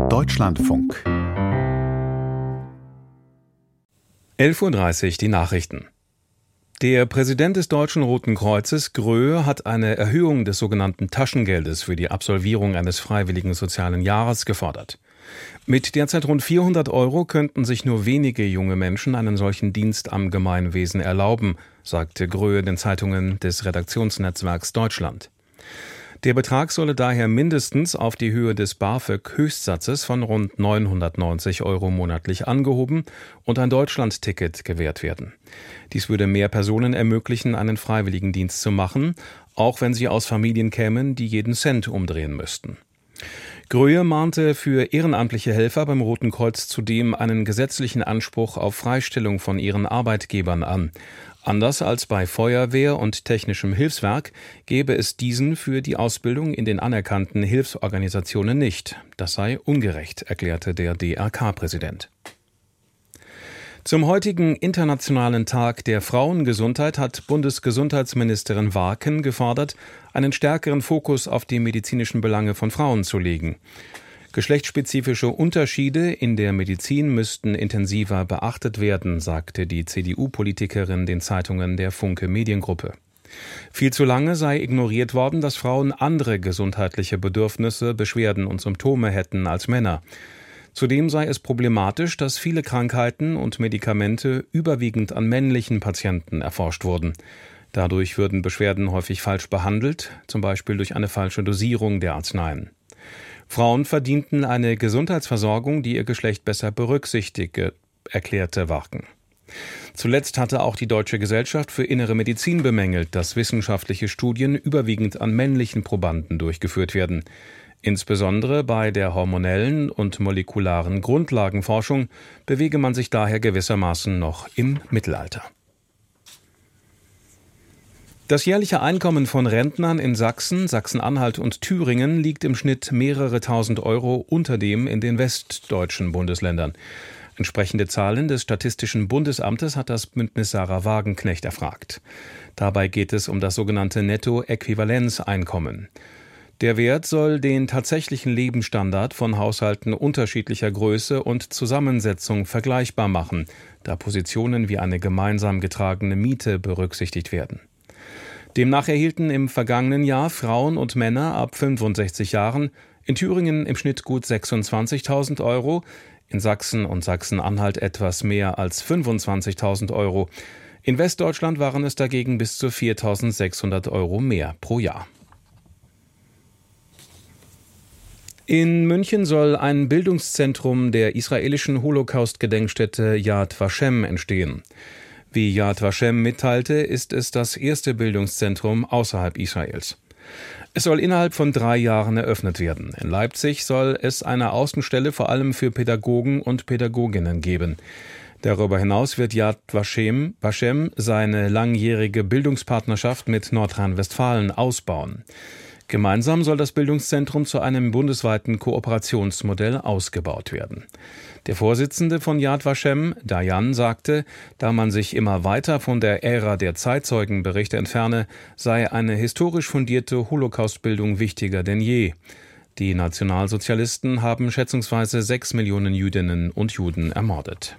Deutschlandfunk 11:30 Uhr die Nachrichten. Der Präsident des Deutschen Roten Kreuzes, Gröhe, hat eine Erhöhung des sogenannten Taschengeldes für die Absolvierung eines freiwilligen sozialen Jahres gefordert. Mit derzeit rund 400 € könnten sich nur wenige junge Menschen einen solchen Dienst am Gemeinwesen erlauben, sagte Gröhe den Zeitungen des Redaktionsnetzwerks Deutschland. Der Betrag solle daher mindestens auf die Höhe des BAföG-Höchstsatzes von rund 990 € monatlich angehoben und ein Deutschlandticket gewährt werden. Dies würde mehr Personen ermöglichen, einen Freiwilligendienst zu machen, auch wenn sie aus Familien kämen, die jeden Cent umdrehen müssten. Gröhe mahnte für ehrenamtliche Helfer beim Roten Kreuz zudem einen gesetzlichen Anspruch auf Freistellung von ihren Arbeitgebern an. Anders als bei Feuerwehr und technischem Hilfswerk gäbe es diesen für die Ausbildung in den anerkannten Hilfsorganisationen nicht. Das sei ungerecht, erklärte der DRK-Präsident. Zum heutigen Internationalen Tag der Frauengesundheit hat Bundesgesundheitsministerin Warken gefordert, einen stärkeren Fokus auf die medizinischen Belange von Frauen zu legen. Geschlechtsspezifische Unterschiede in der Medizin müssten intensiver beachtet werden, sagte die CDU-Politikerin den Zeitungen der Funke Mediengruppe. Viel zu lange sei ignoriert worden, dass Frauen andere gesundheitliche Bedürfnisse, Beschwerden und Symptome hätten als Männer. Zudem sei es problematisch, dass viele Krankheiten und Medikamente überwiegend an männlichen Patienten erforscht wurden. Dadurch würden Beschwerden häufig falsch behandelt, zum Beispiel durch eine falsche Dosierung der Arzneien. Frauen verdienten eine Gesundheitsversorgung, die ihr Geschlecht besser berücksichtige, erklärte Warken. Zuletzt hatte auch die Deutsche Gesellschaft für Innere Medizin bemängelt, dass wissenschaftliche Studien überwiegend an männlichen Probanden durchgeführt werden. Insbesondere bei der hormonellen und molekularen Grundlagenforschung bewege man sich daher gewissermaßen noch im Mittelalter. Das jährliche Einkommen von Rentnern in Sachsen, Sachsen-Anhalt und Thüringen liegt im Schnitt mehrere tausend € unter dem in den westdeutschen Bundesländern. Entsprechende Zahlen des Statistischen Bundesamtes hat das Bündnis Sarah Wagenknecht erfragt. Dabei geht es um das sogenannte Nettoäquivalenzeinkommen. Der Wert soll den tatsächlichen Lebensstandard von Haushalten unterschiedlicher Größe und Zusammensetzung vergleichbar machen, da Positionen wie eine gemeinsam getragene Miete berücksichtigt werden. Demnach erhielten im vergangenen Jahr Frauen und Männer ab 65 Jahren in Thüringen im Schnitt gut 26.000 €, in Sachsen und Sachsen-Anhalt etwas mehr als 25.000 €. In Westdeutschland waren es dagegen bis zu 4.600 € mehr pro Jahr. In München soll ein Bildungszentrum der israelischen Holocaust-Gedenkstätte Yad Vashem entstehen. Wie Yad Vashem mitteilte, ist es das erste Bildungszentrum außerhalb Israels. Es soll innerhalb von 3 Jahren eröffnet werden. In Leipzig soll es eine Außenstelle vor allem für Pädagogen und Pädagoginnen geben. Darüber hinaus wird Yad Vashem seine langjährige Bildungspartnerschaft mit Nordrhein-Westfalen ausbauen. Gemeinsam soll das Bildungszentrum zu einem bundesweiten Kooperationsmodell ausgebaut werden. Der Vorsitzende von Yad Vashem, Dayan, sagte, da man sich immer weiter von der Ära der Zeitzeugenberichte entferne, sei eine historisch fundierte Holocaustbildung wichtiger denn je. Die Nationalsozialisten haben schätzungsweise 6 Millionen Jüdinnen und Juden ermordet.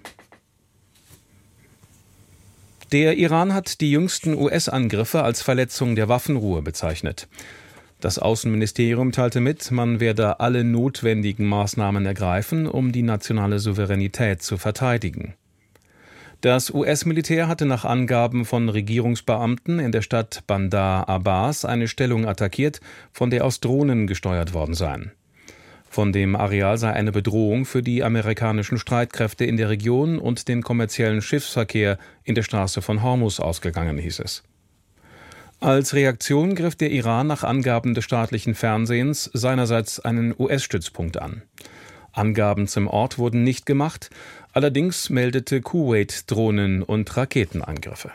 Der Iran hat die jüngsten US-Angriffe als Verletzung der Waffenruhe bezeichnet. Das Außenministerium teilte mit, man werde alle notwendigen Maßnahmen ergreifen, um die nationale Souveränität zu verteidigen. Das US-Militär hatte nach Angaben von Regierungsbeamten in der Stadt Bandar Abbas eine Stellung attackiert, von der aus Drohnen gesteuert worden seien. Von dem Areal sei eine Bedrohung für die amerikanischen Streitkräfte in der Region und den kommerziellen Schiffsverkehr in der Straße von Hormuz ausgegangen, hieß es. Als Reaktion griff der Iran nach Angaben des staatlichen Fernsehens seinerseits einen US-Stützpunkt an. Angaben zum Ort wurden nicht gemacht, allerdings meldete Kuwait Drohnen- und Raketenangriffe.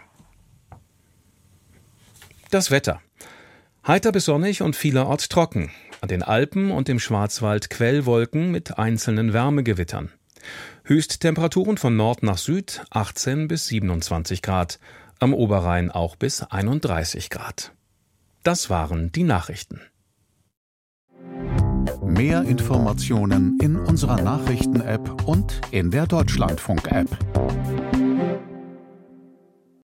Das Wetter. Heiter bis sonnig und vielerorts trocken. An den Alpen und im Schwarzwald Quellwolken mit einzelnen Wärmegewittern. Höchsttemperaturen von Nord nach Süd 18 bis 27 Grad. Am Oberrhein auch bis 31 Grad. Das waren die Nachrichten. Mehr Informationen in unserer Nachrichten-App und in der Deutschlandfunk-App.